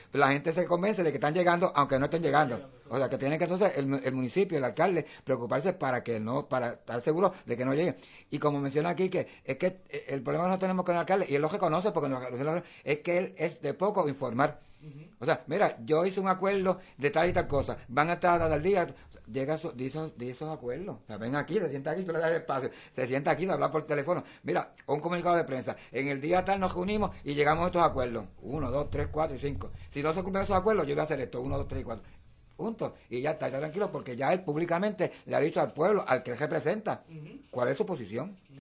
la gente se convence de que están llegando, aunque no estén llegando. O sea, que tiene que entonces el municipio, el alcalde, preocuparse para estar seguro de que no lleguen. Y como menciona aquí, que es que el problema que no tenemos con el alcalde, y él lo reconoce porque es que él es de poco informar. O sea, mira, yo hice un acuerdo de tal y tal cosa, van a estar al día, llega de esos acuerdos. O sea, ven aquí, se sienta aquí, tú le das el espacio, se sienta aquí, habla por teléfono. Mira, un comunicado de prensa, en el día tal nos reunimos y llegamos a estos acuerdos. 1, 2, 3, 4 y 5. Si no se cumplen esos acuerdos, yo voy a hacer esto, 1, 2, 3 y 4. Punto. Y ya está tranquilo porque ya él públicamente le ha dicho al pueblo, al que él representa, cuál es su posición.